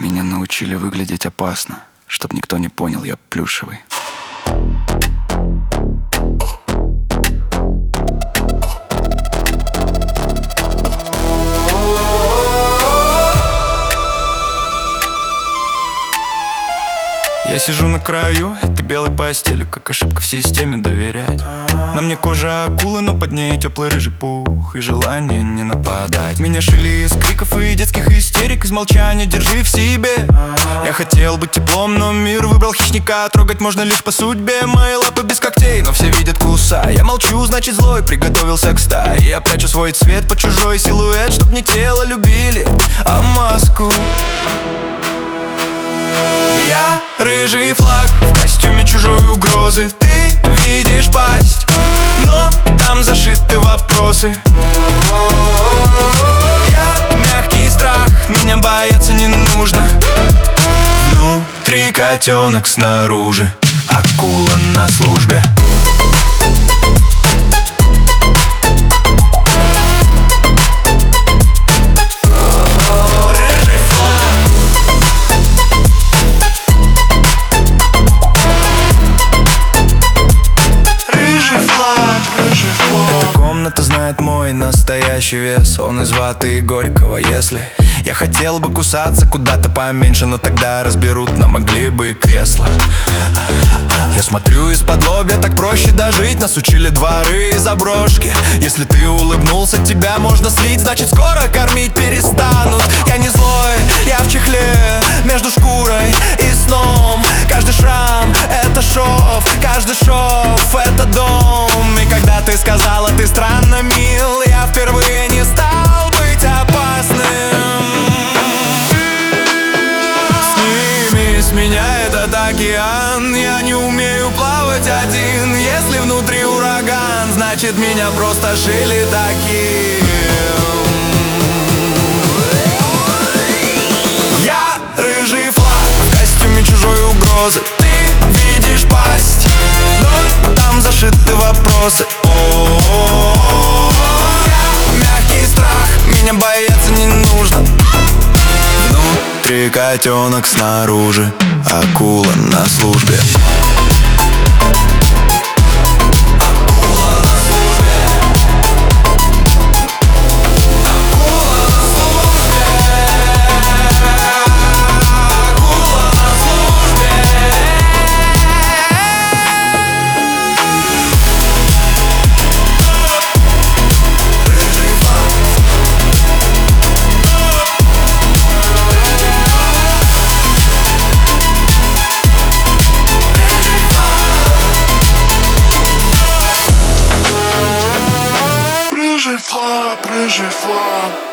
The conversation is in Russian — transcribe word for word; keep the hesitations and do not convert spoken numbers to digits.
Меня научили выглядеть опасно, чтоб никто не понял, я плюшевый. Я сижу на краю этой белой постели, как ошибка в системе доверять. На мне кожа акулы, но под ней теплый рыжий пух и желание не нападать. Меня шили из криков и детских истерик, из молчания держи в себе. Я хотел быть теплом, но мир выбрал хищника. Трогать можно лишь по судьбе. Мои лапы без когтей, но все видят куса. Я молчу, значит злой, приготовился к стае. Я прячу свой цвет под чужой силуэт, чтоб не тело любили, а маску. Я рыжий флаг в костюме чужой угрозы. Ты видишь пасть, но там зашиты вопросы. Я мягкий страх, меня бояться не нужно. Внутри котенок, снаружи акула на службе. Эта комната знает мой настоящий вес. Он из ваты и горького. Если я хотел бы кусаться куда-то поменьше, но тогда разберут, нам могли бы и кресло. Я смотрю из-под лобья, так проще дожить. Нас учили дворы и заброшки. Если ты улыбнулся, тебя можно слить, значит скоро кормить перестанут. Я не злой, я в чехле между шкурой и сном. Каждый шрам — это шов, каждый шов — это дом. И когда ты сказала, ты странно мил, я впервые не стал быть опасным. Сними с меня этот океан, я не умею плавать один. Если внутри ураган, значит меня просто шили таким. Я рыжий флаг в костюме чужой угрозы. Ты видишь пасть, но там зашиты вопросы. О-о-о-о. Я мягкий страх, меня бояться не нужно. Внутри котенок, снаружи акула на службе. Рыжий флаг, рыжий флаг.